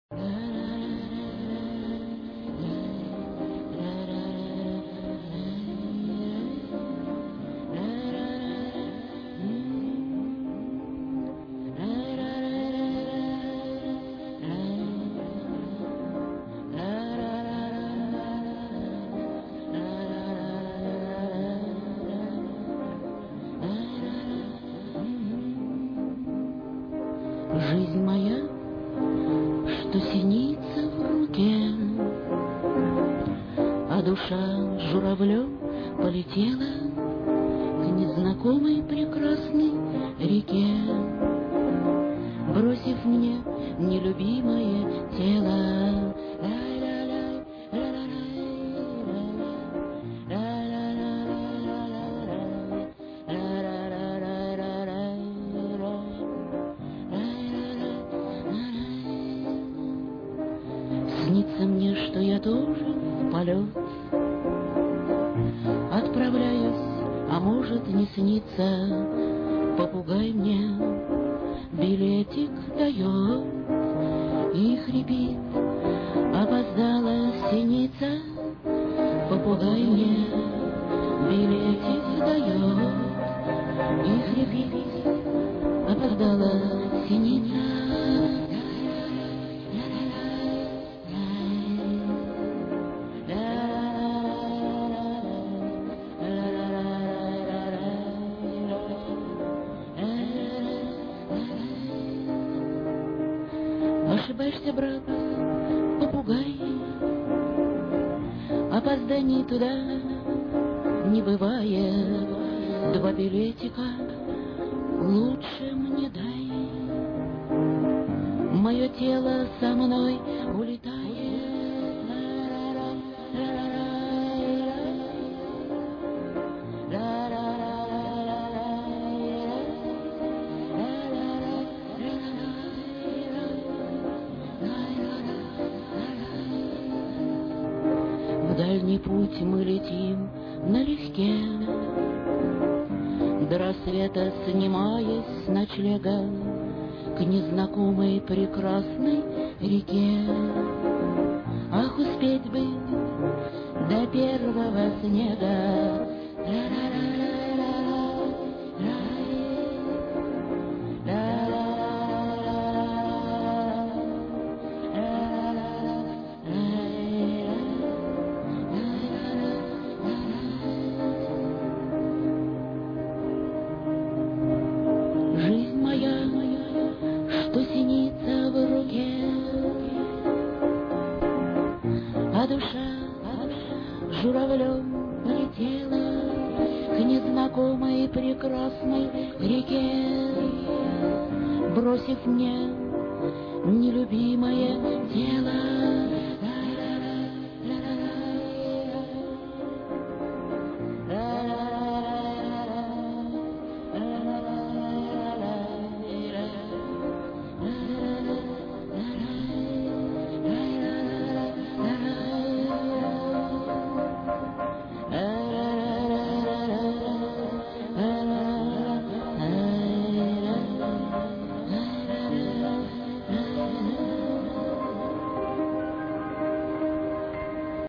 Жизнь моя, что синица в руке, а душа журавлем полетела к незнакомой прекрасной реке, бросив мне нелюбимое тело. Снится мне, что я тоже в полет отправляюсь, а может не снится. Попугай мне билетик дает и хрипит: опоздала синица. Попугай мне билетик дает и хрипит: опоздала синица. Ошибаешься, брат, попугай, опозданий туда не бывает. 2 билетика лучше мне дай, мое тело со мной улетает. В дальний путь мы летим налегке, до рассвета снимаясь с ночлега к незнакомой прекрасной реке. Ах, успеть бы до первого снега. Жизнь моя, что синица в руке, а душа журавлем полетела к незнакомой прекрасной реке, бросив мне нелюбимое тело.